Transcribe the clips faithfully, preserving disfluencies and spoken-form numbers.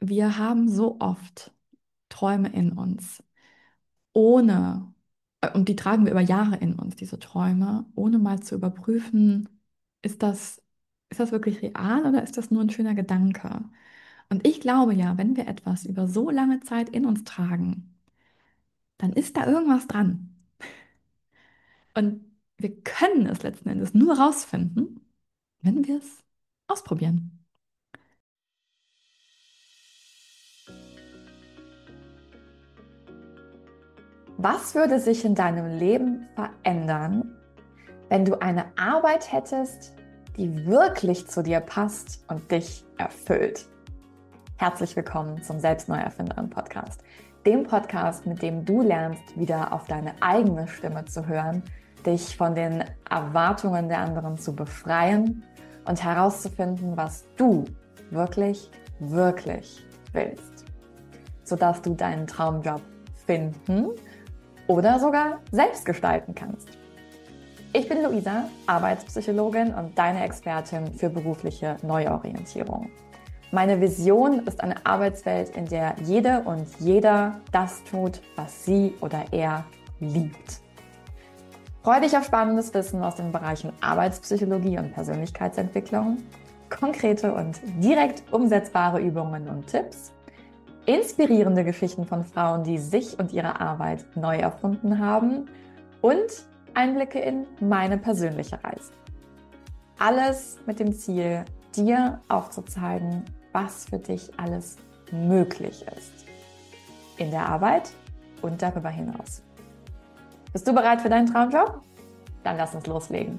wir haben so oft Träume in uns, ohne, äh, und die tragen wir über Jahre in uns, diese Träume, ohne mal zu überprüfen, ist das, ist das wirklich real oder ist das nur ein schöner Gedanke? Und ich glaube ja, wenn wir etwas über so lange Zeit in uns tragen, dann ist da irgendwas dran. Und wir können es letzten Endes nur rausfinden, wenn wir es ausprobieren. Was würde sich in deinem Leben verändern, wenn du eine Arbeit hättest, die wirklich zu dir passt und dich erfüllt? Herzlich willkommen zum Selbstneuerfinderin Podcast, dem Podcast, mit dem du lernst, wieder auf deine eigene Stimme zu hören, dich von den Erwartungen der anderen zu befreien und herauszufinden, was du wirklich, wirklich willst, sodass du deinen Traumjob finden oder sogar selbst gestalten kannst. Ich bin Luisa, Arbeitspsychologin und deine Expertin für berufliche Neuorientierung. Meine Vision ist eine Arbeitswelt, in der jede und jeder das tut, was sie oder er liebt. Freue dich auf spannendes Wissen aus den Bereichen Arbeitspsychologie und Persönlichkeitsentwicklung, konkrete und direkt umsetzbare Übungen und Tipps, inspirierende Geschichten von Frauen, die sich und ihre Arbeit neu erfunden haben und Einblicke in meine persönliche Reise. Alles mit dem Ziel, dir aufzuzeigen, was für dich alles möglich ist. In der Arbeit und darüber hinaus. Bist du bereit für deinen Traumjob? Dann lass uns loslegen.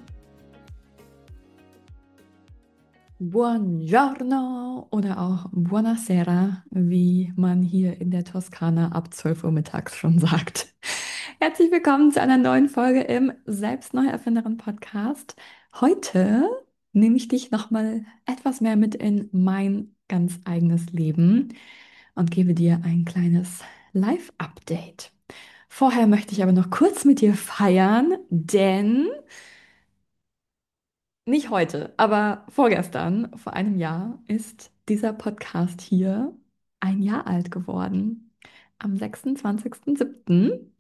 Buongiorno oder auch Buonasera, wie man hier in der Toskana ab zwölf Uhr mittags schon sagt. Herzlich willkommen zu einer neuen Folge im Selbstneuerfinderin Podcast. Heute nehme ich dich nochmal etwas mehr mit in mein ganz eigenes Leben und gebe dir ein kleines Live-Update. Vorher möchte ich aber noch kurz mit dir feiern, denn nicht heute, aber vorgestern, vor einem Jahr, ist dieser Podcast hier ein Jahr alt geworden. Am sechsundzwanzigsten siebten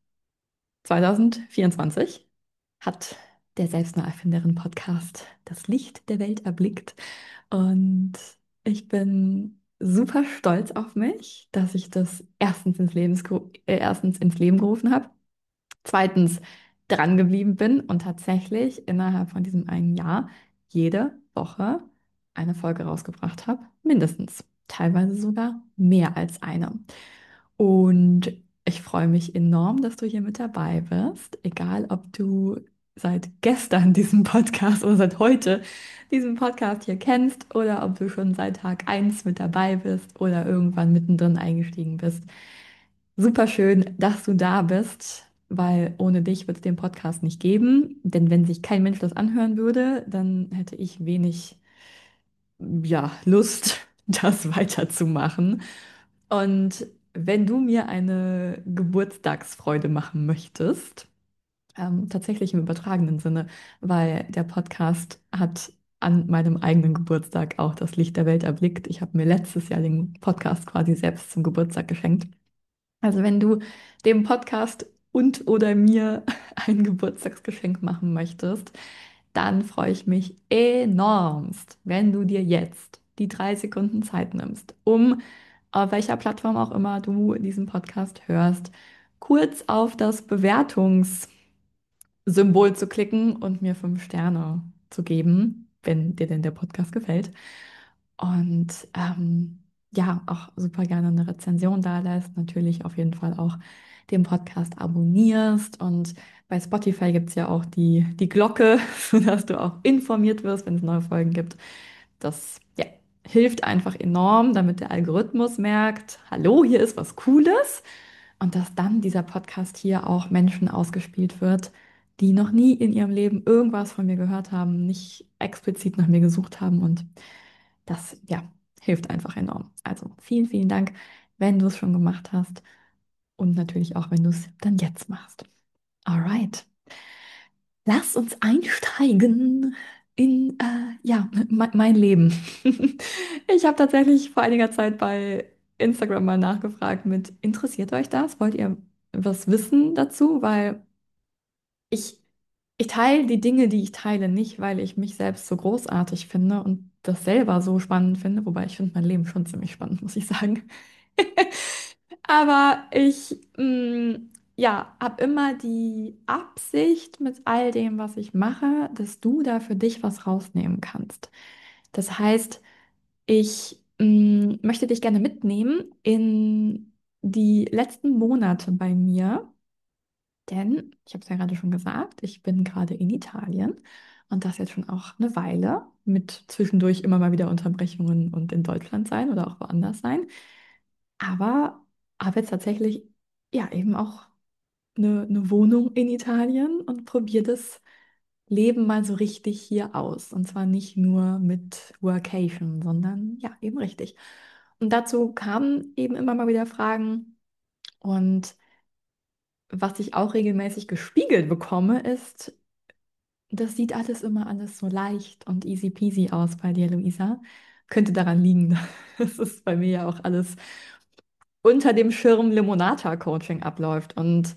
zweitausendvierundzwanzig hat der Selbstneuerfinderin-Podcast das Licht der Welt erblickt. Und ich bin super stolz auf mich, dass ich das erstens ins Lebens, äh, erstens ins Leben gerufen habe, zweitens dran geblieben bin und tatsächlich innerhalb von diesem einen Jahr jede Woche eine Folge rausgebracht habe, mindestens, teilweise sogar mehr als eine. Und ich freue mich enorm, dass du hier mit dabei bist, egal ob du seit gestern diesen Podcast oder seit heute diesen Podcast hier kennst oder ob du schon seit Tag eins mit dabei bist oder irgendwann mittendrin eingestiegen bist. Super schön, dass du da bist, weil ohne dich wird es den Podcast nicht geben. Denn wenn sich kein Mensch das anhören würde, dann hätte ich wenig, ja, Lust, das weiterzumachen. Und wenn du mir eine Geburtstagsfreude machen möchtest, ähm, tatsächlich im übertragenen Sinne, weil der Podcast hat an meinem eigenen Geburtstag auch das Licht der Welt erblickt. Ich habe mir letztes Jahr den Podcast quasi selbst zum Geburtstag geschenkt. Also wenn du dem Podcast und oder mir ein Geburtstagsgeschenk machen möchtest, dann freue ich mich enormst, wenn du dir jetzt die drei Sekunden Zeit nimmst, um auf welcher Plattform auch immer du diesen Podcast hörst, kurz auf das Bewertungssymbol zu klicken und mir fünf Sterne zu geben, wenn dir denn der Podcast gefällt. Und ähm, ja, auch super gerne eine Rezension da lässt. Natürlich auf jeden Fall auch den Podcast abonnierst. Und bei Spotify gibt es ja auch die, die Glocke, sodass du auch informiert wirst, wenn es neue Folgen gibt. Das ja, hilft einfach enorm, damit der Algorithmus merkt, hallo, hier ist was Cooles. Und dass dann dieser Podcast hier auch Menschen ausgespielt wird, die noch nie in ihrem Leben irgendwas von mir gehört haben, nicht explizit nach mir gesucht haben. Und das, ja, hilft einfach enorm. Also vielen, vielen Dank, wenn du es schon gemacht hast und natürlich auch, wenn du es dann jetzt machst. Alright, lass uns einsteigen in, äh, ja, me mein Leben. Ich habe tatsächlich vor einiger Zeit bei Instagram mal nachgefragt mit, interessiert euch das? Wollt ihr was wissen dazu? Weil ich, ich teile die Dinge, die ich teile, nicht, weil ich mich selbst so großartig finde und das selber so spannend finde, wobei ich finde mein Leben schon ziemlich spannend, muss ich sagen. Aber ich, mh, ja, habe immer die Absicht mit all dem, was ich mache, dass du da für dich was rausnehmen kannst. Das heißt, ich mh, möchte dich gerne mitnehmen in die letzten Monate bei mir, denn ich habe es ja gerade schon gesagt, ich bin gerade in Italien und das jetzt schon auch eine Weile mit zwischendurch immer mal wieder Unterbrechungen und in Deutschland sein oder auch woanders sein. Aber habe jetzt tatsächlich ja eben auch eine, eine Wohnung in Italien und probiere das Leben mal so richtig hier aus. Und zwar nicht nur mit Workation, sondern ja, eben richtig. Und dazu kamen eben immer mal wieder Fragen. Und was ich auch regelmäßig gespiegelt bekomme, ist, das sieht alles immer alles so leicht und easy peasy aus bei dir, Luisa. Könnte daran liegen, dass es bei mir ja auch alles unter dem Schirm Limonata-Coaching abläuft. Und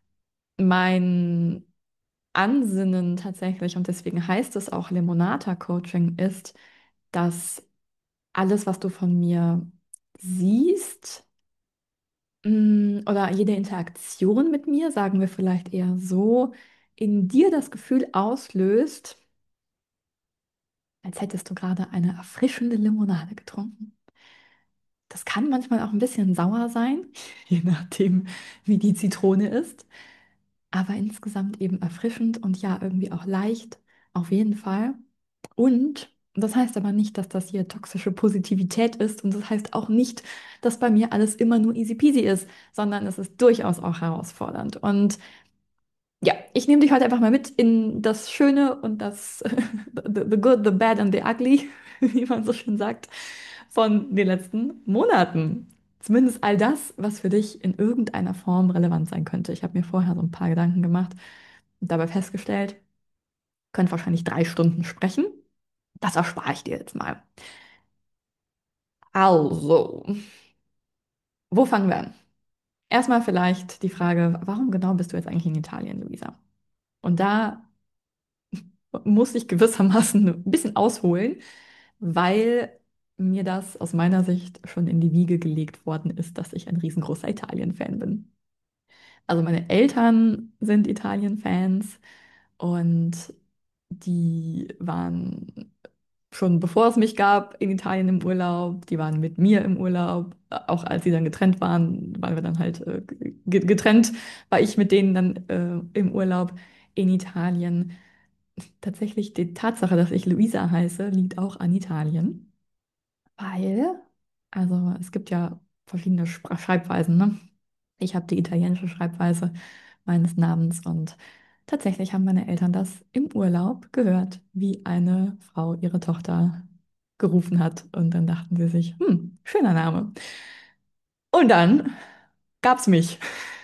mein Ansinnen tatsächlich, und deswegen heißt es auch Limonata-Coaching, ist, dass alles, was du von mir siehst, mh, oder jede Interaktion mit mir, sagen wir vielleicht eher so, in dir das Gefühl auslöst, als hättest du gerade eine erfrischende Limonade getrunken. Das kann manchmal auch ein bisschen sauer sein, je nachdem, wie die Zitrone ist. Aber insgesamt eben erfrischend und ja, irgendwie auch leicht, auf jeden Fall. Und das heißt aber nicht, dass das hier toxische Positivität ist und das heißt auch nicht, dass bei mir alles immer nur easy peasy ist, sondern es ist durchaus auch herausfordernd. Und ja, ich nehme dich heute einfach mal mit in das Schöne und das the, the good, the bad and the ugly, wie man so schön sagt, von den letzten Monaten. Zumindest all das, was für dich in irgendeiner Form relevant sein könnte. Ich habe mir vorher so ein paar Gedanken gemacht und dabei festgestellt, könnt wahrscheinlich drei Stunden sprechen. Das erspare ich dir jetzt mal. Also, wo fangen wir an? Erstmal vielleicht die Frage, warum genau bist du jetzt eigentlich in Italien, Luisa? Und da muss ich gewissermaßen ein bisschen ausholen, weil mir das aus meiner Sicht schon in die Wiege gelegt worden ist, dass ich ein riesengroßer Italien-Fan bin. Also meine Eltern sind Italien-Fans und die waren schon bevor es mich gab in Italien im Urlaub, die waren mit mir im Urlaub, auch als sie dann getrennt waren, waren wir dann halt äh, ge- getrennt, war ich mit denen dann äh, im Urlaub in Italien. Tatsächlich die Tatsache, dass ich Luisa heiße, liegt auch an Italien, weil, also es gibt ja verschiedene Spra- Schreibweisen, ne? Ich habe die italienische Schreibweise meines Namens und tatsächlich haben meine Eltern das im Urlaub gehört, wie eine Frau ihre Tochter gerufen hat und dann dachten sie sich, hm, schöner Name. Und dann gab's mich.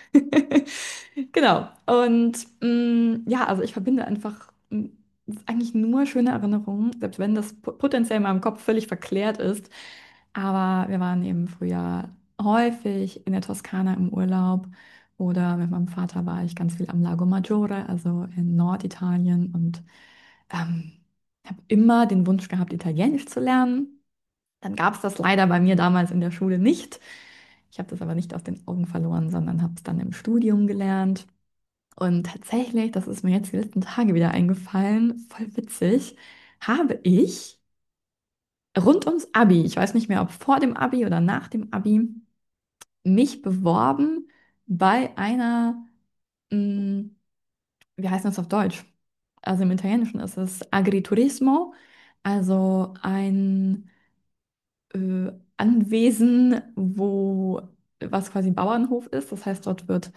Genau. Und mh, ja, also ich verbinde einfach mh, eigentlich nur schöne Erinnerungen, selbst wenn das po- potenziell in meinem Kopf völlig verklärt ist. Aber wir waren eben früher häufig in der Toskana im Urlaub oder mit meinem Vater war ich ganz viel am Lago Maggiore, also in Norditalien und ähm, habe immer den Wunsch gehabt, Italienisch zu lernen. Dann gab es das leider bei mir damals in der Schule nicht. Ich habe das aber nicht aus den Augen verloren, sondern habe es dann im Studium gelernt. Und tatsächlich, das ist mir jetzt die letzten Tage wieder eingefallen, voll witzig, habe ich rund ums Abi, ich weiß nicht mehr, ob vor dem Abi oder nach dem Abi, mich beworben bei einer, mh, wie heißt das auf Deutsch? Also im Italienischen ist es Agriturismo, also ein äh, Anwesen, wo was quasi ein Bauernhof ist. Das heißt, dort wird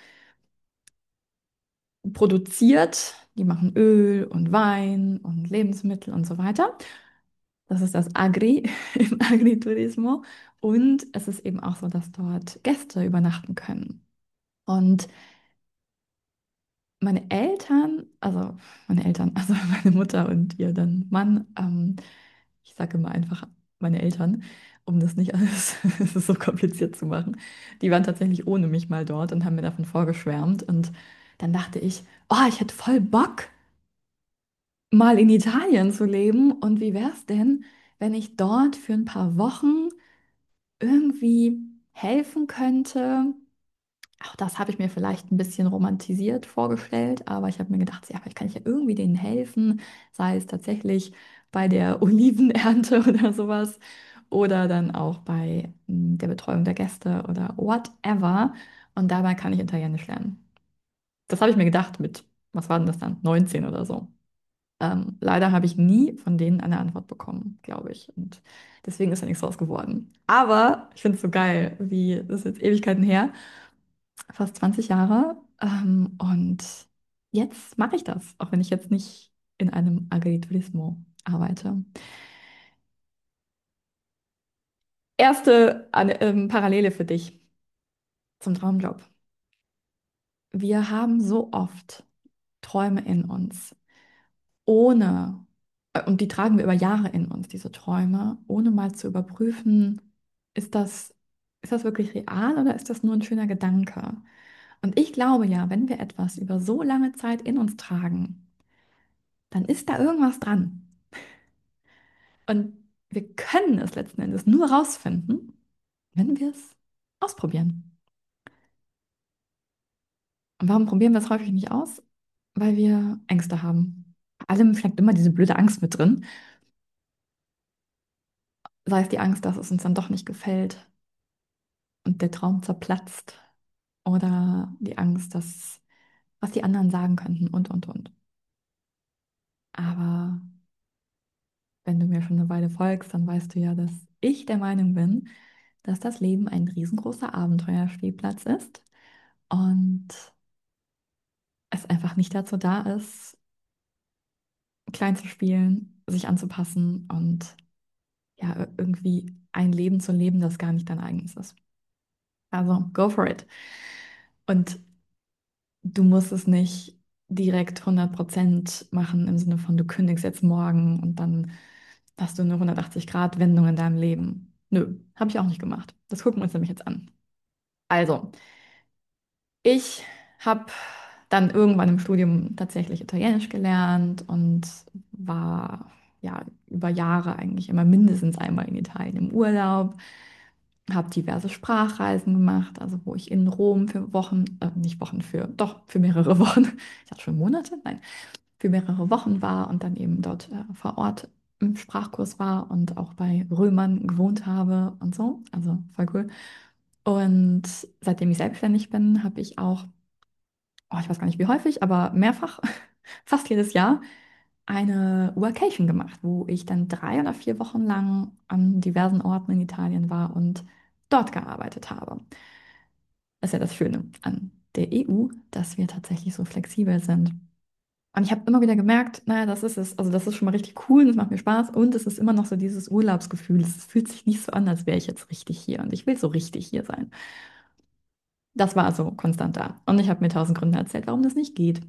produziert. Die machen Öl und Wein und Lebensmittel und so weiter. Das ist das Agri im Agriturismo. Und es ist eben auch so, dass dort Gäste übernachten können. Und meine Eltern, also meine Eltern, also meine Mutter und ihr dann Mann, ähm, ich sage immer einfach meine Eltern, um das nicht alles so kompliziert zu machen, die waren tatsächlich ohne mich mal dort und haben mir davon vorgeschwärmt. Und dann dachte ich, oh, ich hätte voll Bock, mal in Italien zu leben. Und wie wäre es denn, wenn ich dort für ein paar Wochen irgendwie helfen könnte? Auch das habe ich mir vielleicht ein bisschen romantisiert vorgestellt, aber ich habe mir gedacht, ja, vielleicht kann ich ja irgendwie denen helfen, sei es tatsächlich bei der Olivenernte oder sowas oder dann auch bei mm, der Betreuung der Gäste oder whatever. Und dabei kann ich Italienisch lernen. Das habe ich mir gedacht mit, was war denn das dann, neunzehn oder so. Ähm, leider habe ich nie von denen eine Antwort bekommen, glaube ich. Und deswegen ist ja nichts draus geworden. Aber ich finde es so geil, wie, das ist jetzt Ewigkeiten her, fast zwanzig Jahre. Ähm, und jetzt mache ich das, auch wenn ich jetzt nicht in einem Agriturismo arbeite. Erste An- ähm, Parallele für dich zum Traumjob. Wir haben so oft Träume in uns, ohne, äh, und die tragen wir über Jahre in uns, diese Träume, ohne mal zu überprüfen, ist das, ist das wirklich real oder ist das nur ein schöner Gedanke? Und ich glaube ja, wenn wir etwas über so lange Zeit in uns tragen, dann ist da irgendwas dran. Und wir können es letzten Endes nur rausfinden, wenn wir es ausprobieren. Und warum probieren wir es häufig nicht aus? Weil wir Ängste haben. Bei allem steckt immer diese blöde Angst mit drin. Sei es die Angst, dass es uns dann doch nicht gefällt und der Traum zerplatzt. Oder die Angst, dass, was die anderen sagen könnten und, und, und. Aber wenn du mir schon eine Weile folgst, dann weißt du ja, dass ich der Meinung bin, dass das Leben ein riesengroßer Abenteuerspielplatz ist und es einfach nicht dazu da ist, klein zu spielen, sich anzupassen und ja, irgendwie ein Leben zu leben, das gar nicht dein eigenes ist. Also, go for it. Und du musst es nicht direkt hundert Prozent machen im Sinne von, du kündigst jetzt morgen und dann hast du eine hundertachtzig-Grad-Wendung in deinem Leben. Nö, habe ich auch nicht gemacht. Das gucken wir uns nämlich jetzt an. Also, ich habe dann irgendwann im Studium tatsächlich Italienisch gelernt und war ja über Jahre eigentlich immer mindestens einmal in Italien im Urlaub, habe diverse Sprachreisen gemacht, also wo ich in Rom für Wochen, äh, nicht Wochen, für, doch für mehrere Wochen, ich hatte schon Monate, nein, für mehrere Wochen war und dann eben dort äh, vor Ort im Sprachkurs war und auch bei Römern gewohnt habe und so, also voll cool. Und seitdem ich selbstständig bin, habe ich auch, oh, ich weiß gar nicht wie häufig, aber mehrfach, fast jedes Jahr, eine Workation gemacht, wo ich dann drei oder vier Wochen lang an diversen Orten in Italien war und dort gearbeitet habe. Das ist ja das Schöne an der E U, dass wir tatsächlich so flexibel sind. Und ich habe immer wieder gemerkt, naja, das ist es. Also das ist schon mal richtig cool, das macht mir Spaß und es ist immer noch so dieses Urlaubsgefühl. Es fühlt sich nicht so an, als wäre ich jetzt richtig hier und ich will so richtig hier sein. Das war also konstant da. Und ich habe mir tausend Gründe erzählt, warum das nicht geht.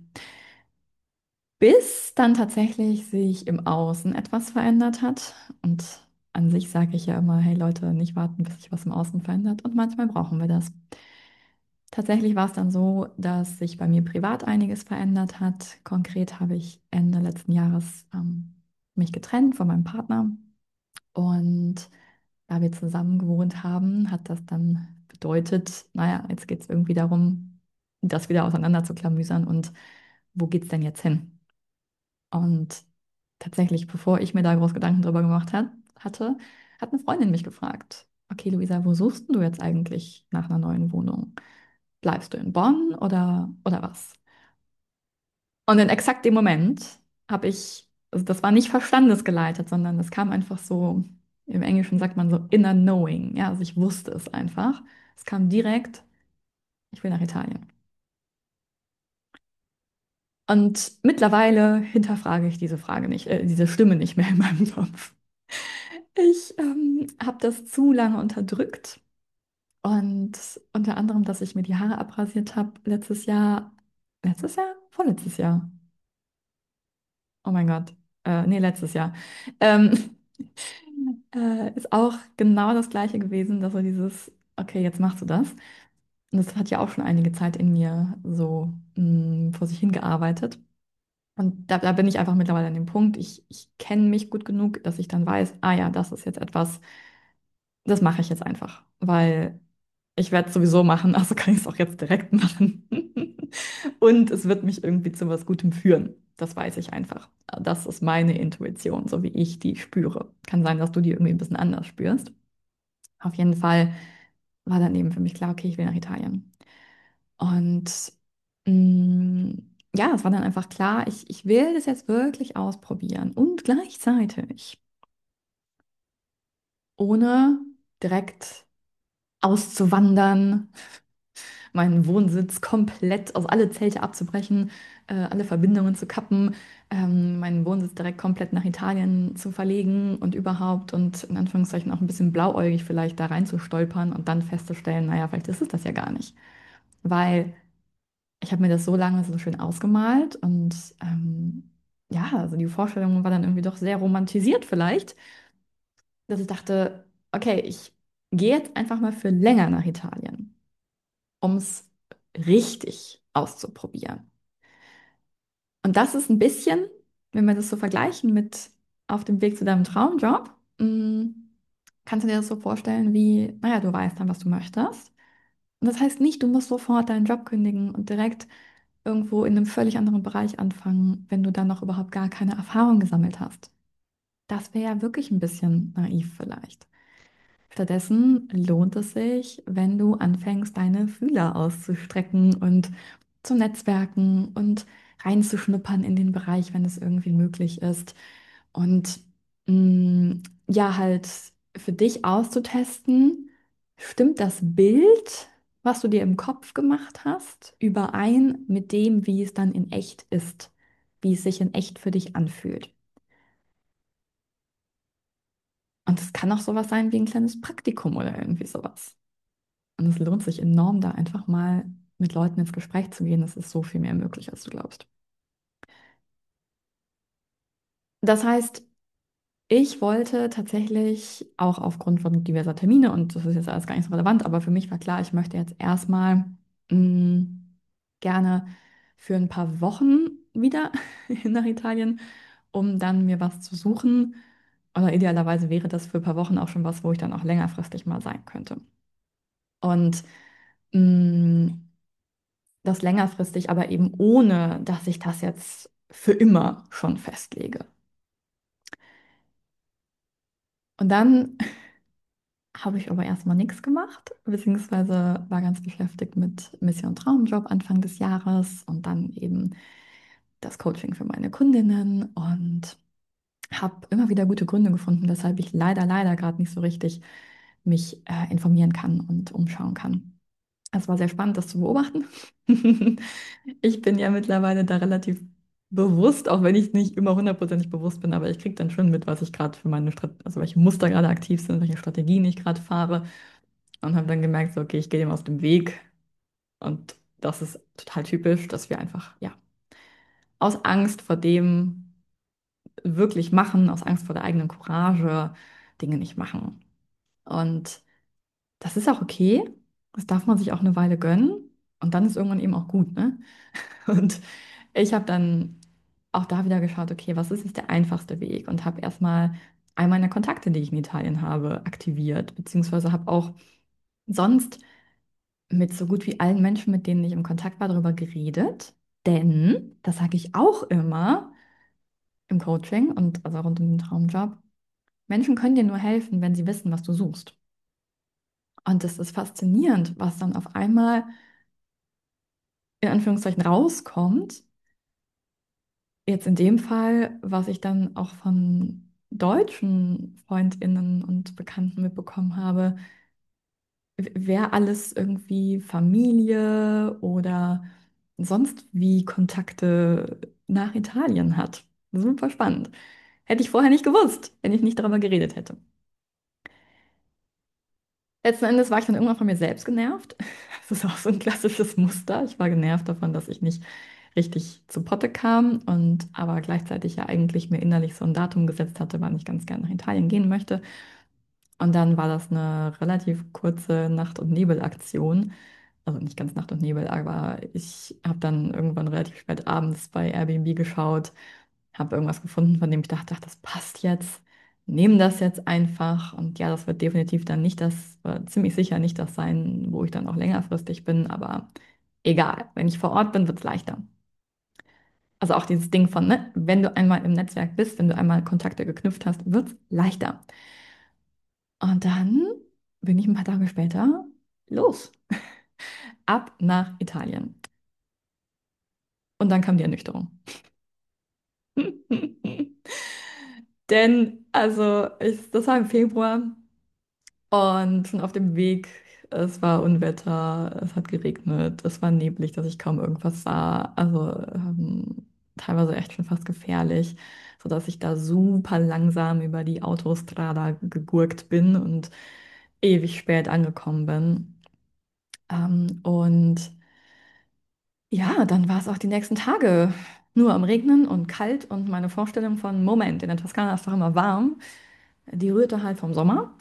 Bis dann tatsächlich sich im Außen etwas verändert hat. Und an sich sage ich ja immer, hey Leute, nicht warten, bis sich was im Außen verändert. Und manchmal brauchen wir das. Tatsächlich war es dann so, dass sich bei mir privat einiges verändert hat. Konkret habe ich Ende letzten Jahres ähm, mich getrennt von meinem Partner. Und da wir zusammen gewohnt haben, hat das dann bedeutet, naja, jetzt geht es irgendwie darum, das wieder auseinander zu klamüsern und wo geht's denn jetzt hin? Und tatsächlich, bevor ich mir da groß Gedanken drüber gemacht hat, hatte, hat eine Freundin mich gefragt, okay, Luisa, wo suchst denn du jetzt eigentlich nach einer neuen Wohnung? Bleibst du in Bonn oder, oder was? Und in exakt dem Moment habe ich, also das war nicht verstandesgeleitet, sondern es kam einfach so, im Englischen sagt man so inner knowing, ja, also ich wusste es einfach. Es kam direkt, ich will nach Italien. Und mittlerweile hinterfrage ich diese Frage nicht, äh, diese Stimme nicht mehr in meinem Kopf. Ich ähm, habe das zu lange unterdrückt und unter anderem, dass ich mir die Haare abrasiert habe letztes Jahr, letztes Jahr? vorletztes Jahr. Oh mein Gott. Äh, nee, letztes Jahr. Ähm, äh, ist auch genau das Gleiche gewesen, dass so dieses, okay, jetzt machst du das. Und das hat ja auch schon einige Zeit in mir so mh, vor sich hingearbeitet. Und da, da bin ich einfach mittlerweile an dem Punkt, ich, ich kenne mich gut genug, dass ich dann weiß, ah ja, das ist jetzt etwas, das mache ich jetzt einfach, weil ich werde es sowieso machen, also kann ich es auch jetzt direkt machen. Und es wird mich irgendwie zu was Gutem führen. Das weiß ich einfach. Das ist meine Intuition, so wie ich die spüre. Kann sein, dass du die irgendwie ein bisschen anders spürst. Auf jeden Fall war dann eben für mich klar, okay, ich will nach Italien. Und mh, ja, es war dann einfach klar, ich, ich will das jetzt wirklich ausprobieren und gleichzeitig, ohne direkt auszuwandern, meinen Wohnsitz komplett, also alle Zelte abzubrechen, äh, alle Verbindungen zu kappen, ähm, meinen Wohnsitz direkt komplett nach Italien zu verlegen und überhaupt und in Anführungszeichen auch ein bisschen blauäugig vielleicht da reinzustolpern und dann festzustellen, naja, vielleicht ist es das ja gar nicht. Weil ich habe mir das so lange so schön ausgemalt und ähm, ja, also die Vorstellung war dann irgendwie doch sehr romantisiert vielleicht, dass ich dachte, okay, ich gehe jetzt einfach mal für länger nach Italien, um es richtig auszuprobieren. Und das ist ein bisschen, wenn wir das so vergleichen mit auf dem Weg zu deinem Traumjob, mh, kannst du dir das so vorstellen wie, naja, du weißt dann, was du möchtest. Und das heißt nicht, du musst sofort deinen Job kündigen und direkt irgendwo in einem völlig anderen Bereich anfangen, wenn du dann noch überhaupt gar keine Erfahrung gesammelt hast. Das wäre ja wirklich ein bisschen naiv vielleicht. Stattdessen lohnt es sich, wenn du anfängst, deine Fühler auszustrecken und zu netzwerken und reinzuschnuppern in den Bereich, wenn es irgendwie möglich ist. Und mh, ja, halt für dich auszutesten, stimmt das Bild, was du dir im Kopf gemacht hast, überein mit dem, wie es dann in echt ist, wie es sich in echt für dich anfühlt. Und es kann auch sowas sein wie ein kleines Praktikum oder irgendwie sowas. Und es lohnt sich enorm, da einfach mal mit Leuten ins Gespräch zu gehen. Es ist so viel mehr möglich, als du glaubst. Das heißt, ich wollte tatsächlich auch aufgrund von diverser Termine, und das ist jetzt alles gar nicht so relevant, aber für mich war klar, ich möchte jetzt erstmal mh, gerne für ein paar Wochen wieder nach Italien, um dann mir was zu suchen. Oder idealerweise wäre das für ein paar Wochen auch schon was, wo ich dann auch längerfristig mal sein könnte. Und mh, das längerfristig, aber eben ohne, dass ich das jetzt für immer schon festlege. Und dann habe ich aber erstmal nichts gemacht, beziehungsweise war ganz beschäftigt mit Mission Traumjob Anfang des Jahres und dann eben das Coaching für meine Kundinnen und habe immer wieder gute Gründe gefunden, weshalb ich leider, leider gerade nicht so richtig mich äh, informieren kann und umschauen kann. Es war sehr spannend, das zu beobachten. Ich bin ja mittlerweile da relativ bewusst, auch wenn ich nicht immer hundertprozentig bewusst bin, aber ich kriege dann schon mit, was ich gerade für meine Strategie, also welche Muster gerade aktiv sind, welche Strategien ich gerade fahre und habe dann gemerkt, so, okay, ich gehe dem aus dem Weg und das ist total typisch, dass wir einfach, ja, aus Angst vor dem wirklich machen, aus Angst vor der eigenen Courage Dinge nicht machen. Und das ist auch okay, das darf man sich auch eine Weile gönnen und dann ist irgendwann eben auch gut, ne? Und ich habe dann auch da wieder geschaut, okay, was ist jetzt der einfachste Weg? Und habe erstmal all meine Kontakte, die ich in Italien habe, aktiviert, beziehungsweise habe auch sonst mit so gut wie allen Menschen, mit denen ich im Kontakt war, darüber geredet. Denn, das sage ich auch immer im Coaching und also rund um den Traumjob, Menschen können dir nur helfen, wenn sie wissen, was du suchst. Und es ist faszinierend, was dann auf einmal in Anführungszeichen rauskommt. Jetzt in dem Fall, was ich dann auch von deutschen Freundinnen und Bekannten mitbekommen habe, w- wer alles irgendwie Familie oder sonst wie Kontakte nach Italien hat. Super spannend. Hätte ich vorher nicht gewusst, wenn ich nicht darüber geredet hätte. Letzten Endes war ich dann irgendwann von mir selbst genervt. Das ist auch so ein klassisches Muster. Ich war genervt davon, dass ich nicht richtig zu Potte kam und aber gleichzeitig ja eigentlich mir innerlich so ein Datum gesetzt hatte, wann ich ganz gerne nach Italien gehen möchte. Und dann war das eine relativ kurze Nacht- und Nebel-Aktion. Also nicht ganz Nacht und Nebel, aber ich habe dann irgendwann relativ spät abends bei Airbnb geschaut, habe irgendwas gefunden, von dem ich dachte, ach, das passt jetzt. Nehmen das jetzt einfach. Und ja, das wird definitiv dann nicht das, äh, ziemlich sicher nicht das sein, wo ich dann auch längerfristig bin, aber egal. Wenn ich vor Ort bin, wird es leichter. Also auch dieses Ding von, ne, wenn du einmal im Netzwerk bist, wenn du einmal Kontakte geknüpft hast, wird es leichter. Und dann bin ich ein paar Tage später los, ab nach Italien. Und dann kam die Ernüchterung. Denn, also, ich, das war im Februar und schon auf dem Weg, es war Unwetter, es hat geregnet, es war neblig, dass ich kaum irgendwas sah. Also, ähm, teilweise echt schon fast gefährlich, sodass ich da super langsam über die Autostrada gegurkt bin und ewig spät angekommen bin. Ähm, und ja, dann war es auch die nächsten Tage nur am Regnen und kalt und meine Vorstellung von, Moment, in der Toskana ist doch immer warm, die rührte halt vom Sommer.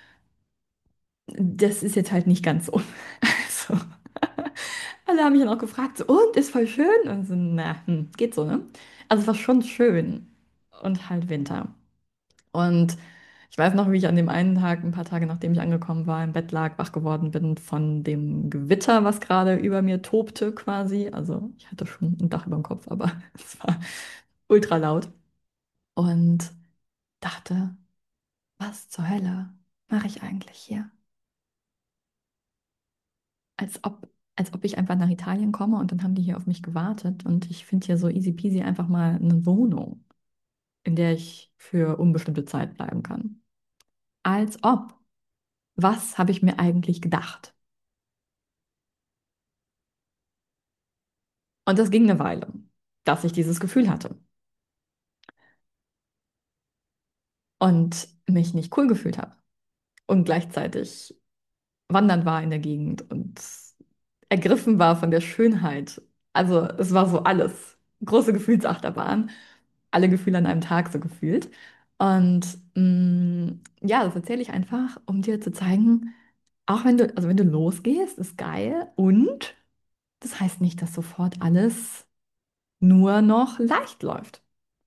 Das ist jetzt halt nicht ganz so. Also, alle haben mich dann auch gefragt, so, und, ist voll schön? Und so, na, hm, geht so, ne? Also es war schon schön und halt Winter. Und ich weiß noch, wie ich an dem einen Tag, ein paar Tage nachdem ich angekommen war, im Bett lag, wach geworden bin von dem Gewitter, was gerade über mir tobte quasi. Also ich hatte schon ein Dach über dem Kopf, aber es war ultra laut. Und dachte, was zur Hölle mache ich eigentlich hier? Als ob, als ob ich einfach nach Italien komme und dann haben die hier auf mich gewartet und ich finde hier so easy peasy einfach mal eine Wohnung, in der ich für unbestimmte Zeit bleiben kann. Als ob. Was habe ich mir eigentlich gedacht? Und das ging eine Weile, dass ich dieses Gefühl hatte und mich nicht cool gefühlt habe und gleichzeitig wandern war in der Gegend und ergriffen war von der Schönheit. Also es war so alles. Große Gefühlsachterbahn, alle Gefühle an einem Tag so gefühlt. Und mh, ja, das erzähle ich einfach, um dir zu zeigen, auch wenn du, also wenn du losgehst, ist geil und das heißt nicht, dass sofort alles nur noch leicht läuft.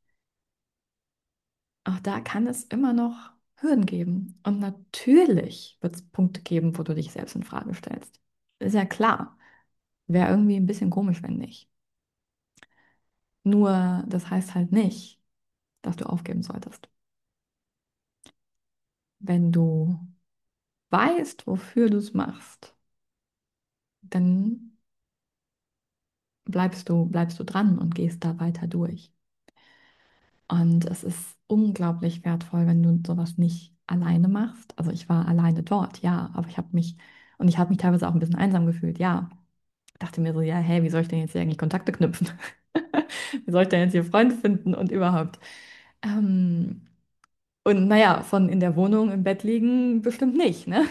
Auch da kann es immer noch Hürden geben. Und natürlich wird es Punkte geben, wo du dich selbst in Frage stellst. Ist ja klar. Wäre irgendwie ein bisschen komisch, wenn nicht. Nur, das heißt halt nicht, dass du aufgeben solltest. Wenn du weißt, wofür du es machst, dann bleibst du, bleibst du dran und gehst da weiter durch. Und es ist unglaublich wertvoll, wenn du sowas nicht alleine machst. Also ich war alleine dort, ja, aber ich habe mich, und ich habe mich teilweise auch ein bisschen einsam gefühlt, ja. Dachte mir so, ja, hey, wie soll ich denn jetzt hier eigentlich Kontakte knüpfen? Wie soll ich denn jetzt hier Freunde finden und überhaupt? Ähm, und naja, von in der Wohnung im Bett liegen bestimmt nicht, ne?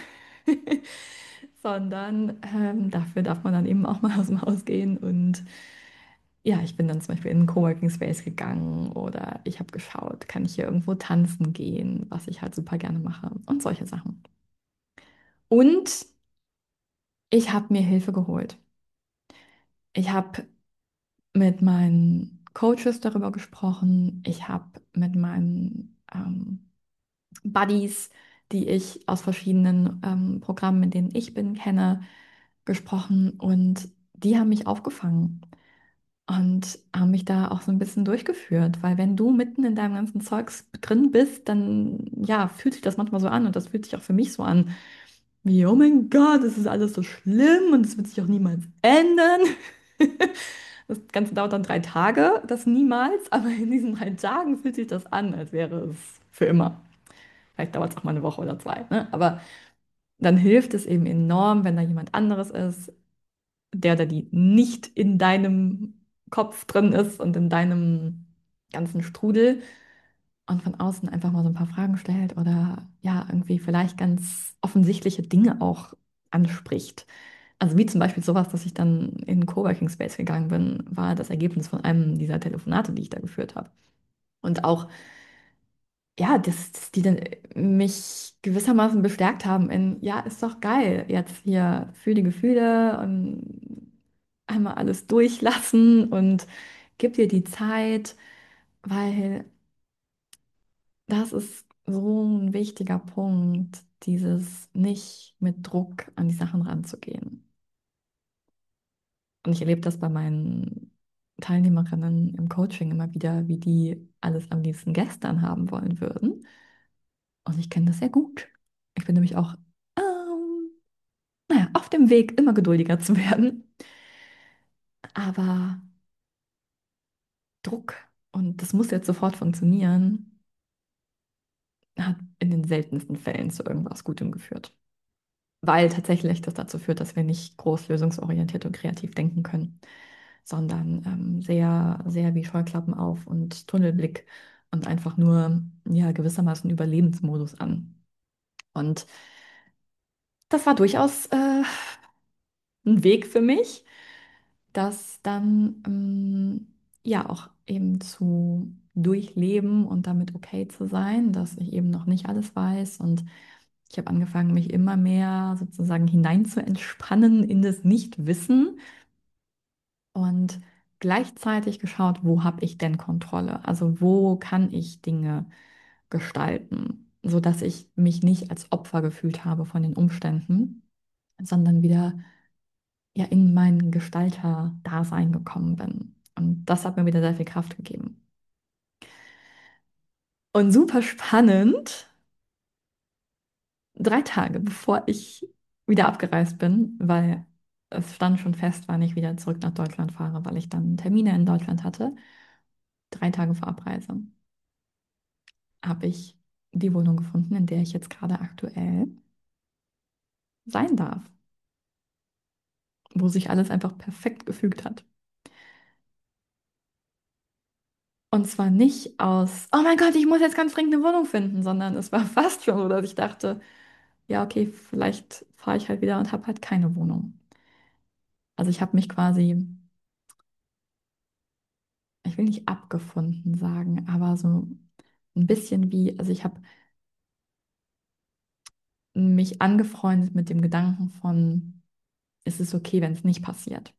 Sondern ähm, dafür darf man dann eben auch mal aus dem Haus gehen. Und ja, ich bin dann zum Beispiel in einen Coworking Space gegangen oder ich habe geschaut, kann ich hier irgendwo tanzen gehen, was ich halt super gerne mache und solche Sachen. Und ich habe mir Hilfe geholt. Ich habe mit meinen Coaches darüber gesprochen. Ich habe mit meinen ähm, Buddies, die ich aus verschiedenen ähm, Programmen, in denen ich bin, kenne, gesprochen und die haben mich aufgefangen und haben mich da auch so ein bisschen durchgeführt, weil wenn du mitten in deinem ganzen Zeugs drin bist, dann ja, fühlt sich das manchmal so an und das fühlt sich auch für mich so an, wie, oh mein Gott, es ist alles so schlimm und es wird sich auch niemals ändern. Das Ganze dauert dann drei Tage, das niemals, aber in diesen drei Tagen fühlt sich das an, als wäre es für immer. Vielleicht dauert es auch mal eine Woche oder zwei, ne? Aber dann hilft es eben enorm, wenn da jemand anderes ist, der oder die nicht in deinem Kopf drin ist und in deinem ganzen Strudel und von außen einfach mal so ein paar Fragen stellt oder ja, irgendwie vielleicht ganz offensichtliche Dinge auch anspricht. Also wie zum Beispiel sowas, dass ich dann in den Coworking Space gegangen bin, war das Ergebnis von einem dieser Telefonate, die ich da geführt habe. Und auch, ja, dass, dass die dann mich gewissermaßen bestärkt haben in, ja, ist doch geil, jetzt hier fühl die Gefühle und einmal alles durchlassen und gib dir die Zeit, weil das ist so ein wichtiger Punkt, dieses nicht mit Druck an die Sachen ranzugehen. Und ich erlebe das bei meinen Teilnehmerinnen im Coaching immer wieder, wie die alles am liebsten gestern haben wollen würden. Und ich kenne das sehr gut. Ich bin nämlich auch, ähm, naja, auf dem Weg, immer geduldiger zu werden. Aber Druck und das muss jetzt sofort funktionieren, hat in den seltensten Fällen zu irgendwas Gutem geführt. Weil tatsächlich das dazu führt, dass wir nicht groß lösungsorientiert und kreativ denken können, sondern ähm, sehr, sehr wie Scheuklappen auf und Tunnelblick und einfach nur ja gewissermaßen Überlebensmodus an. Und das war durchaus äh, ein Weg für mich, das dann ähm, ja auch eben zu durchleben und damit okay zu sein, dass ich eben noch nicht alles weiß. Und ich habe angefangen, mich immer mehr sozusagen hinein zu entspannen in das Nichtwissen und gleichzeitig geschaut, wo habe ich denn Kontrolle? Also wo kann ich Dinge gestalten, sodass ich mich nicht als Opfer gefühlt habe von den Umständen, sondern wieder ja in mein Gestalter-Dasein gekommen bin. Und das hat mir wieder sehr viel Kraft gegeben. Und super spannend, drei Tage bevor ich wieder abgereist bin, weil es stand schon fest, wann ich wieder zurück nach Deutschland fahre, weil ich dann Termine in Deutschland hatte, drei Tage vor Abreise, habe ich die Wohnung gefunden, in der ich jetzt gerade aktuell sein darf, wo sich alles einfach perfekt gefügt hat. Und zwar nicht aus, oh mein Gott, ich muss jetzt ganz dringend eine Wohnung finden, sondern es war fast schon so, dass ich dachte, ja, okay, vielleicht fahre ich halt wieder und habe halt keine Wohnung. Also ich habe mich quasi, ich will nicht abgefunden sagen, aber so ein bisschen wie, also ich habe mich angefreundet mit dem Gedanken von, es ist okay, wenn es nicht passiert.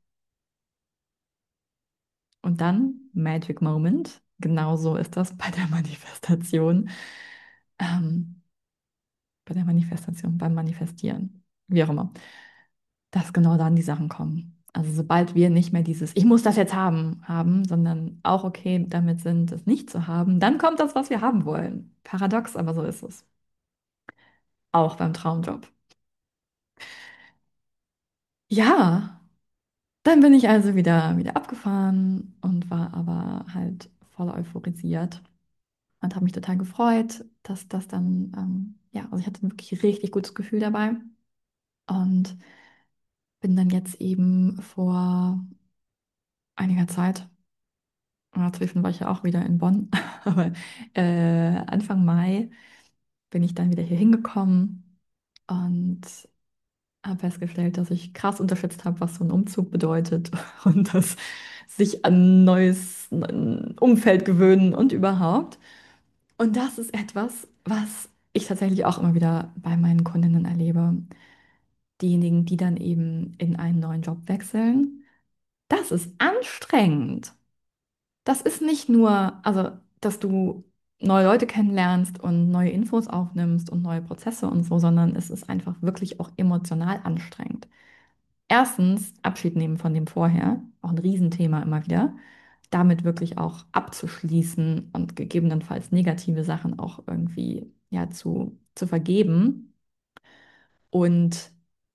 Und dann, Magic Moment, genauso ist das bei der Manifestation, ähm, bei der Manifestation, beim Manifestieren, wie auch immer, dass genau dann die Sachen kommen. Also sobald wir nicht mehr dieses, ich muss das jetzt haben, haben, sondern auch okay damit sind, es nicht zu haben, dann kommt das, was wir haben wollen. Paradox, aber so ist es. Auch beim Traumjob. Ja, dann bin ich also wieder, wieder abgefahren und war aber halt voll euphorisiert und habe mich total gefreut, dass das dann, ähm, ja, also ich hatte ein wirklich richtig gutes Gefühl dabei und bin dann jetzt eben vor einiger Zeit, dazwischen war ich ja auch wieder in Bonn, aber äh, Anfang Mai bin ich dann wieder hier hingekommen und habe festgestellt, dass ich krass unterschätzt habe, was so ein Umzug bedeutet und dass sich an ein neues Umfeld gewöhnen und überhaupt. Und das ist etwas, was ich tatsächlich auch immer wieder bei meinen Kundinnen erlebe. Diejenigen, die dann eben in einen neuen Job wechseln, das ist anstrengend. Das ist nicht nur, also, dass du neue Leute kennenlernst und neue Infos aufnimmst und neue Prozesse und so, sondern es ist einfach wirklich auch emotional anstrengend. Erstens Abschied nehmen von dem vorher, auch ein Riesenthema immer wieder. Damit wirklich auch abzuschließen und gegebenenfalls negative Sachen auch irgendwie ja zu, zu vergeben und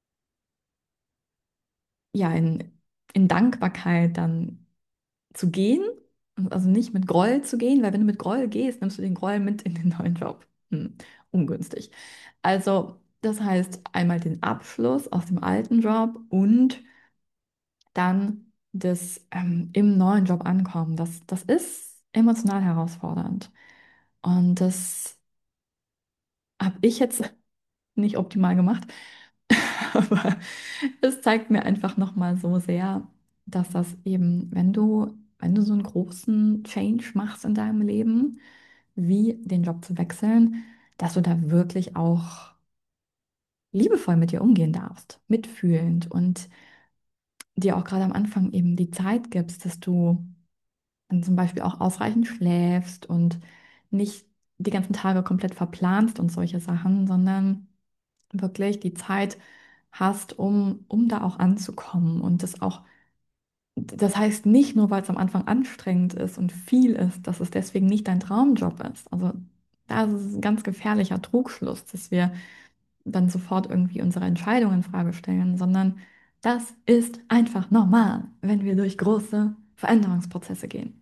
ja in, in Dankbarkeit dann zu gehen, also nicht mit Groll zu gehen, weil wenn du mit Groll gehst, nimmst du den Groll mit in den neuen Job. Hm, ungünstig. Also das heißt einmal den Abschluss aus dem alten Job und dann das ähm, im neuen Job ankommen. Das, das ist emotional herausfordernd. Und das habe ich jetzt nicht optimal gemacht. Aber es zeigt mir einfach nochmal so sehr, dass das eben, wenn du, wenn du so einen großen Change machst in deinem Leben, wie den Job zu wechseln, dass du da wirklich auch liebevoll mit dir umgehen darfst, mitfühlend und dir auch gerade am Anfang eben die Zeit gibst, dass du dann zum Beispiel auch ausreichend schläfst und nicht die ganzen Tage komplett verplanst und solche Sachen, sondern wirklich die Zeit hast, um, um da auch anzukommen und das auch, das heißt nicht nur, weil es am Anfang anstrengend ist und viel ist, dass es deswegen nicht dein Traumjob ist. Also da ist es ein ganz gefährlicher Trugschluss, dass wir dann sofort irgendwie unsere Entscheidungen in Frage stellen, sondern das ist einfach normal, wenn wir durch große Veränderungsprozesse gehen.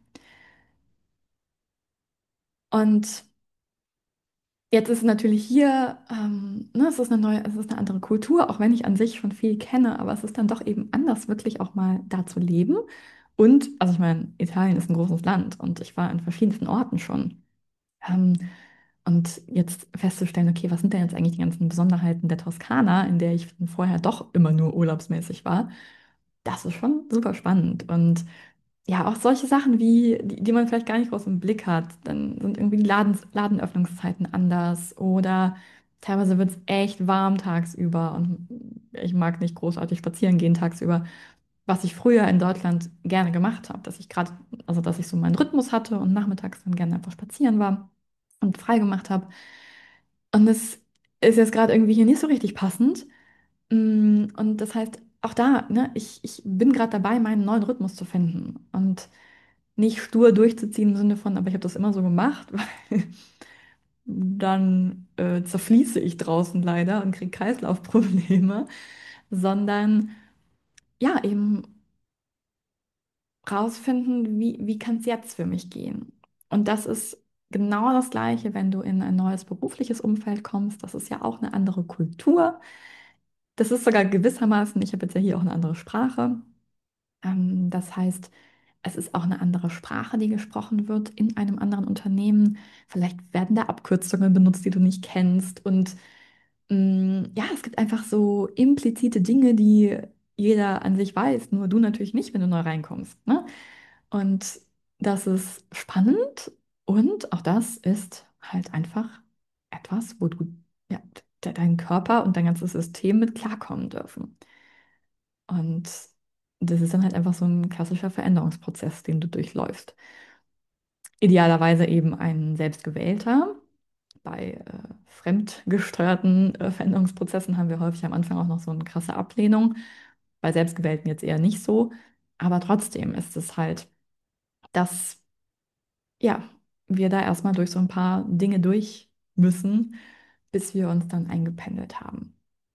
Und jetzt ist natürlich hier, ähm, ne, es ist eine neue, es ist eine andere Kultur, auch wenn ich an sich schon viel kenne, aber es ist dann doch eben anders, wirklich auch mal da zu leben. Und, also ich meine, Italien ist ein großes Land und ich war an verschiedensten Orten schon. Ähm, und jetzt festzustellen, okay, was sind denn jetzt eigentlich die ganzen Besonderheiten der Toskana, in der ich vorher doch immer nur urlaubsmäßig war, das ist schon super spannend. Und ja, auch solche Sachen wie, die, die man vielleicht gar nicht groß im Blick hat. Dann sind irgendwie die Laden, Ladenöffnungszeiten anders oder teilweise wird es echt warm tagsüber und ich mag nicht großartig spazieren gehen tagsüber, was ich früher in Deutschland gerne gemacht habe, dass ich gerade, also dass ich so meinen Rhythmus hatte und nachmittags dann gerne einfach spazieren war und frei gemacht habe. Und das ist jetzt gerade irgendwie hier nicht so richtig passend. Mm, Und das heißt, auch da, ne, ich, ich bin gerade dabei, meinen neuen Rhythmus zu finden und nicht stur durchzuziehen im Sinne von, aber ich habe das immer so gemacht, weil dann äh, zerfließe ich draußen leider und kriege Kreislaufprobleme, sondern ja, eben rausfinden, wie, wie kann es jetzt für mich gehen. Und das ist genau das Gleiche, wenn du in ein neues berufliches Umfeld kommst. Das ist ja auch eine andere Kultur. Das ist sogar gewissermaßen, ich habe jetzt ja hier auch eine andere Sprache. Ähm, das heißt, es ist auch eine andere Sprache, die gesprochen wird in einem anderen Unternehmen. Vielleicht werden da Abkürzungen benutzt, die du nicht kennst. Und mm, ja, es gibt einfach so implizite Dinge, die jeder an sich weiß, nur du natürlich nicht, wenn du neu reinkommst, ne? Und das ist spannend und auch das ist halt einfach etwas, wo du, ja, de dein Körper und dein ganzes System mit klarkommen dürfen. Und das ist dann halt einfach so ein klassischer Veränderungsprozess, den du durchläufst. Idealerweise eben ein selbstgewählter. Bei äh, fremdgesteuerten äh, Veränderungsprozessen haben wir häufig am Anfang auch noch so eine krasse Ablehnung. Bei selbstgewählten jetzt eher nicht so. Aber trotzdem ist es halt, dass ja, wir da erstmal durch so ein paar Dinge durch müssen, bis wir uns dann eingependelt haben.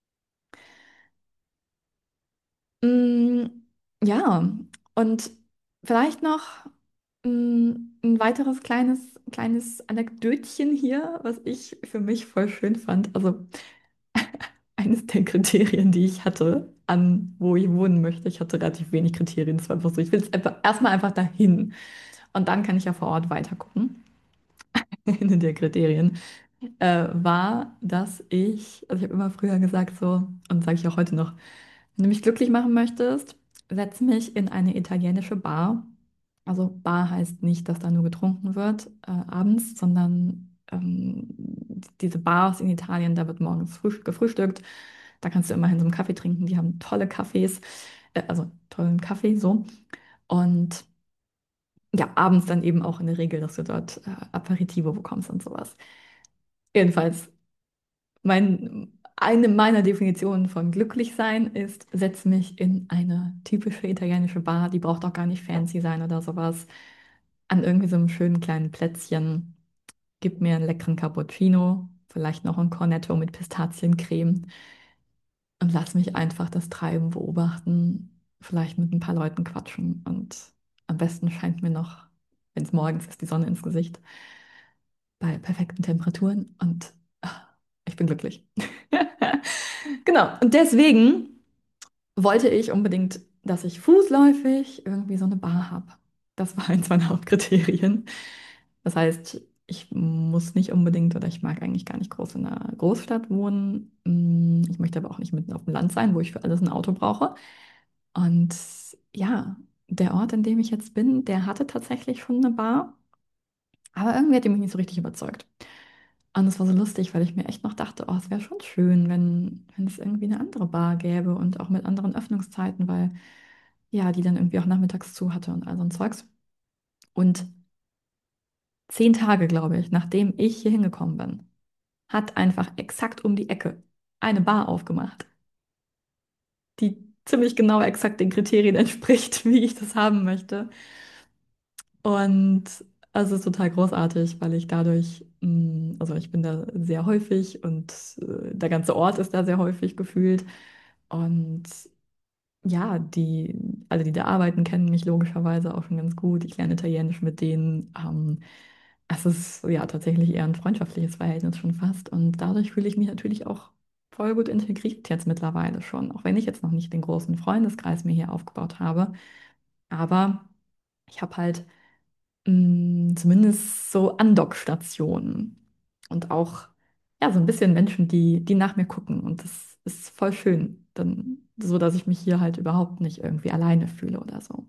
Mm, ja, und vielleicht noch mm, ein weiteres kleines, kleines Anekdötchen hier, was ich für mich voll schön fand. Also eines der Kriterien, die ich hatte, an wo ich wohnen möchte. Ich hatte relativ wenig Kriterien. Es war einfach so, ich will jetzt einfach, erstmal einfach dahin. Und dann kann ich ja vor Ort weiter gucken. Eine der Kriterien äh, war, dass ich, also ich habe immer früher gesagt so, und sage ich auch heute noch, wenn du mich glücklich machen möchtest, setz mich in eine italienische Bar. Also Bar heißt nicht, dass da nur getrunken wird äh, abends, sondern ähm, diese Bars in Italien, da wird morgens früh, gefrühstückt. Da kannst du immerhin so einen Kaffee trinken. Die haben tolle Cafés, äh, also tollen Kaffee so. Und ja, abends dann eben auch in der Regel, dass du dort äh, Aperitivo bekommst und sowas. Jedenfalls, mein, eine meiner Definitionen von glücklich sein ist, setz mich in eine typische italienische Bar, die braucht auch gar nicht fancy sein oder sowas, an irgendwie so einem schönen kleinen Plätzchen. Gib mir einen leckeren Cappuccino, vielleicht noch ein Cornetto mit Pistaziencreme und lass mich einfach das Treiben beobachten, vielleicht mit ein paar Leuten quatschen und am besten scheint mir noch, wenn es morgens ist, die Sonne ins Gesicht bei perfekten Temperaturen und ah, ich bin glücklich. Genau, und deswegen wollte ich unbedingt, dass ich fußläufig irgendwie so eine Bar habe. Das war eins meiner Hauptkriterien. Das heißt, ich muss nicht unbedingt oder ich mag eigentlich gar nicht groß in einer Großstadt wohnen. Mm, Ich möchte aber auch nicht mitten auf dem Land sein, wo ich für alles ein Auto brauche. Und ja, der Ort, in dem ich jetzt bin, der hatte tatsächlich schon eine Bar, aber irgendwie hat die mich nicht so richtig überzeugt. Und es war so lustig, weil ich mir echt noch dachte, oh, es wäre schon schön, wenn, wenn es irgendwie eine andere Bar gäbe und auch mit anderen Öffnungszeiten, weil ja, die dann irgendwie auch nachmittags zu hatte und all so ein Zeugs. Und zehn Tage, glaube ich, nachdem ich hier hingekommen bin, hat einfach exakt um die Ecke eine Bar aufgemacht, die ziemlich genau exakt den Kriterien entspricht, wie ich das haben möchte. Und also es ist total großartig, weil ich dadurch, mh, also ich bin da sehr häufig und äh, der ganze Ort ist da sehr häufig gefühlt. Und ja, die, alle, die da arbeiten, kennen mich logischerweise auch schon ganz gut. Ich lerne Italienisch mit denen. Ähm, es ist ja tatsächlich eher ein freundschaftliches Verhältnis schon fast. Und dadurch fühle ich mich natürlich auch voll gut integriert jetzt mittlerweile schon, auch wenn ich jetzt noch nicht den großen Freundeskreis mir hier aufgebaut habe. Aber ich habe halt mh, zumindest so Andockstationen und auch ja, so ein bisschen Menschen, die, die nach mir gucken. Und das ist voll schön, dann, so dass ich mich hier halt überhaupt nicht irgendwie alleine fühle oder so.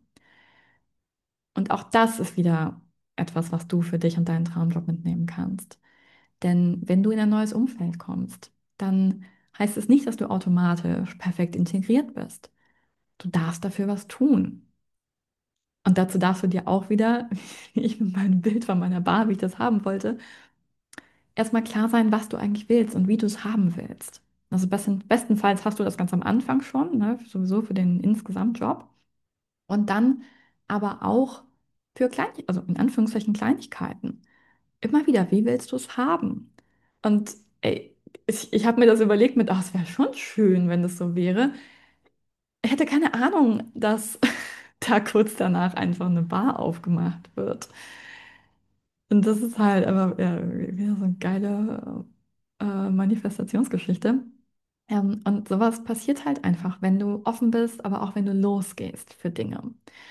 Und auch das ist wieder etwas, was du für dich und deinen Traumjob mitnehmen kannst. Denn wenn du in ein neues Umfeld kommst, dann heißt es nicht, dass du automatisch perfekt integriert bist. Du darfst dafür was tun. Und dazu darfst du dir auch wieder, wie ich mit meinem Bild von meiner Bar, wie ich das haben wollte, erstmal klar sein, was du eigentlich willst und wie du es haben willst. Also besten, bestenfalls hast du das ganz am Anfang schon, ne, sowieso für den Insgesamtjob. Und dann aber auch für Klein, also in Anführungszeichen Kleinigkeiten. Immer wieder, wie willst du es haben? Und ey, ich, ich habe mir das überlegt mit, ach, es wäre schon schön, wenn das so wäre. Ich hätte keine Ahnung, dass da kurz danach einfach eine Bar aufgemacht wird. Und das ist halt einfach ja, wieder so eine geile äh, Manifestationsgeschichte. Ähm, und sowas passiert halt einfach, wenn du offen bist, aber auch wenn du losgehst für Dinge.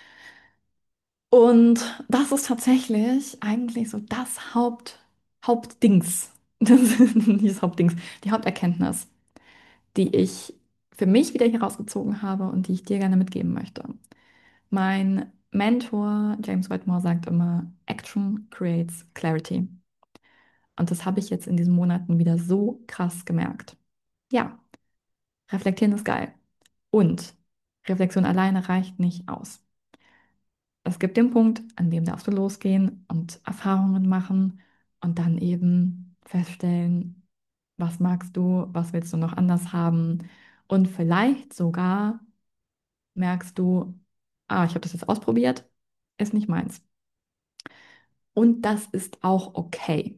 Und das ist tatsächlich eigentlich so das Haupt, Hauptdings. Das ist nicht das Hauptdings, die Haupterkenntnis, die ich für mich wieder hier rausgezogen habe und die ich dir gerne mitgeben möchte. Mein Mentor James Whitmore sagt immer, Action creates clarity. Und das habe ich jetzt in diesen Monaten wieder so krass gemerkt. Ja, reflektieren ist geil. Und Reflexion alleine reicht nicht aus. Es gibt den Punkt, an dem darfst du losgehen und Erfahrungen machen und dann eben feststellen, was magst du, was willst du noch anders haben. Und vielleicht sogar merkst du, ah, ich habe das jetzt ausprobiert, ist nicht meins. Und das ist auch okay.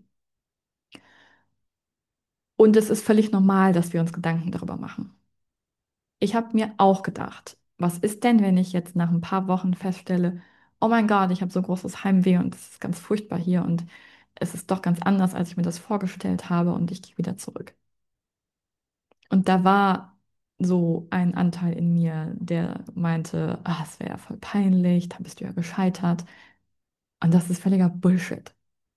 Und es ist völlig normal, dass wir uns Gedanken darüber machen. Ich habe mir auch gedacht, was ist denn, wenn ich jetzt nach ein paar Wochen feststelle, oh mein Gott, ich habe so großes Heimweh und es ist ganz furchtbar hier und es ist doch ganz anders, als ich mir das vorgestellt habe und ich gehe wieder zurück. Und da war so ein Anteil in mir, der meinte, ah, es wäre ja voll peinlich, da bist du ja gescheitert. Und das ist völliger Bullshit.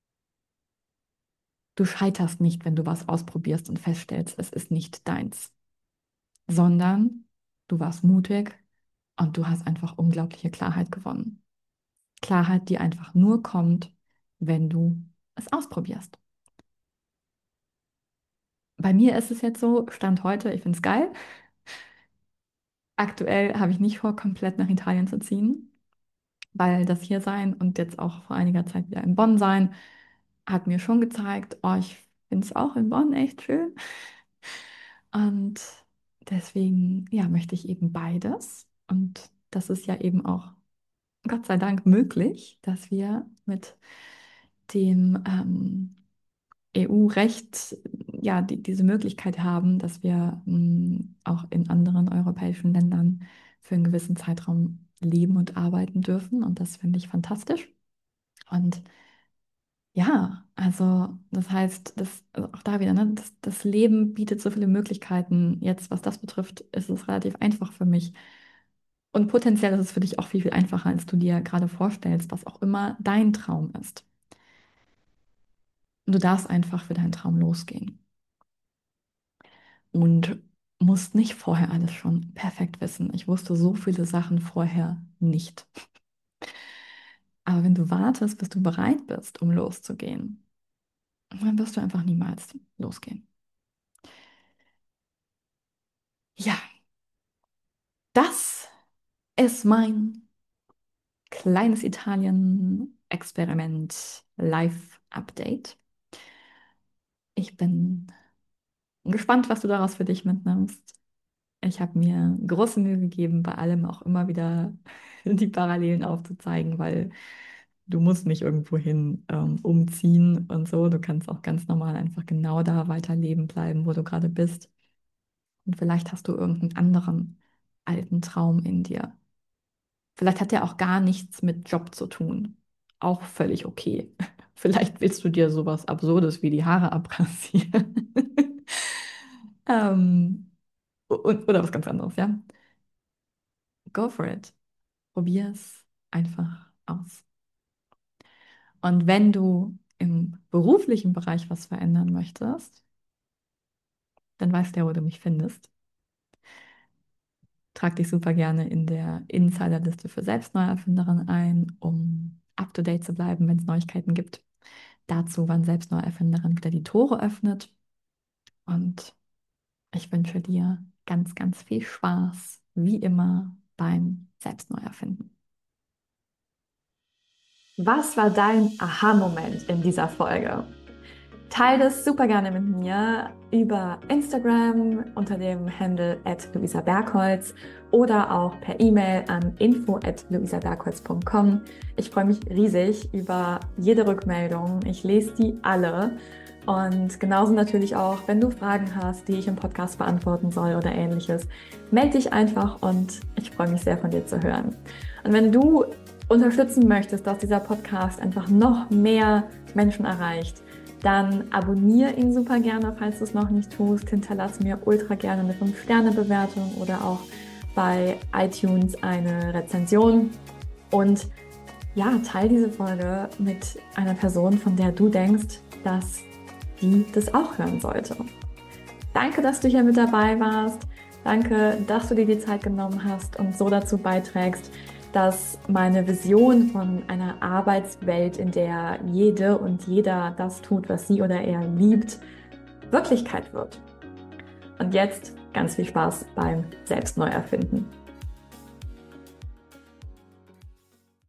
Du scheiterst nicht, wenn du was ausprobierst und feststellst, es ist nicht deins, sondern du warst mutig und du hast einfach unglaubliche Klarheit gewonnen. Klarheit, die einfach nur kommt, wenn du es ausprobierst. Bei mir ist es jetzt so, Stand heute, ich finde es geil. Aktuell habe ich nicht vor, komplett nach Italien zu ziehen, weil das hier sein und jetzt auch vor einiger Zeit wieder in Bonn sein, hat mir schon gezeigt, oh, ich finde es auch in Bonn echt schön. Und deswegen, ja, möchte ich eben beides. Und das ist ja eben auch Gott sei Dank möglich, dass wir mit dem ähm, E U-Recht ja die, diese Möglichkeit haben, dass wir mh, auch in anderen europäischen Ländern für einen gewissen Zeitraum leben und arbeiten dürfen. Und das finde ich fantastisch. Und ja, also das heißt, das, also auch da wieder, ne, das, das Leben bietet so viele Möglichkeiten. Jetzt, was das betrifft, ist es relativ einfach für mich. Und potenziell ist es für dich auch viel, viel einfacher, als du dir gerade vorstellst, was auch immer dein Traum ist. Du darfst einfach für deinen Traum losgehen und musst nicht vorher alles schon perfekt wissen. Ich wusste so viele Sachen vorher nicht. Aber wenn du wartest, bis du bereit bist, um loszugehen, dann wirst du einfach niemals losgehen. Ja, das ist mein kleines Italien-Experiment Live-Update. Ich bin gespannt, was du daraus für dich mitnimmst. Ich habe mir große Mühe gegeben, bei allem auch immer wieder die Parallelen aufzuzeigen, weil du musst nicht irgendwohin ähm, umziehen und so. Du kannst auch ganz normal einfach genau da weiterleben bleiben, wo du gerade bist. Und vielleicht hast du irgendeinen anderen alten Traum in dir. Vielleicht hat der auch gar nichts mit Job zu tun. Auch völlig okay. Vielleicht willst du dir sowas Absurdes wie die Haare abrasieren. ähm, und, oder was ganz anderes, ja? Go for it. Probier es einfach aus. Und wenn du im beruflichen Bereich was verändern möchtest, dann weißt du ja, wo du mich findest. Trag dich super gerne in der Insiderliste für Selbstneuerfinderinnen ein, um up to date zu bleiben, wenn es Neuigkeiten gibt. Dazu, wann Selbstneuerfinderin wieder die Tore öffnet. Und ich wünsche dir ganz, ganz viel Spaß, wie immer beim Selbstneuerfinden. Was war dein Aha-Moment in dieser Folge? Teile das super gerne mit mir über Instagram unter dem Handle at luisa bergholz oder auch per E-Mail an info at luisa bergholz punkt com. Ich freue mich riesig über jede Rückmeldung. Ich lese die alle. Und genauso natürlich auch, wenn du Fragen hast, die ich im Podcast beantworten soll oder ähnliches, melde dich einfach und ich freue mich sehr von dir zu hören. Und wenn du unterstützen möchtest, dass dieser Podcast einfach noch mehr Menschen erreicht, dann abonniere ihn super gerne, falls du es noch nicht tust. Hinterlass mir ultra gerne eine fünf Sterne Bewertung oder auch bei iTunes eine Rezension. Und ja, teile diese Folge mit einer Person, von der du denkst, dass die das auch hören sollte. Danke, dass du hier mit dabei warst. Danke, dass du dir die Zeit genommen hast und so dazu beiträgst, dass meine Vision von einer Arbeitswelt, in der jede und jeder das tut, was sie oder er liebt, Wirklichkeit wird. Und jetzt ganz viel Spaß beim Selbstneuerfinden.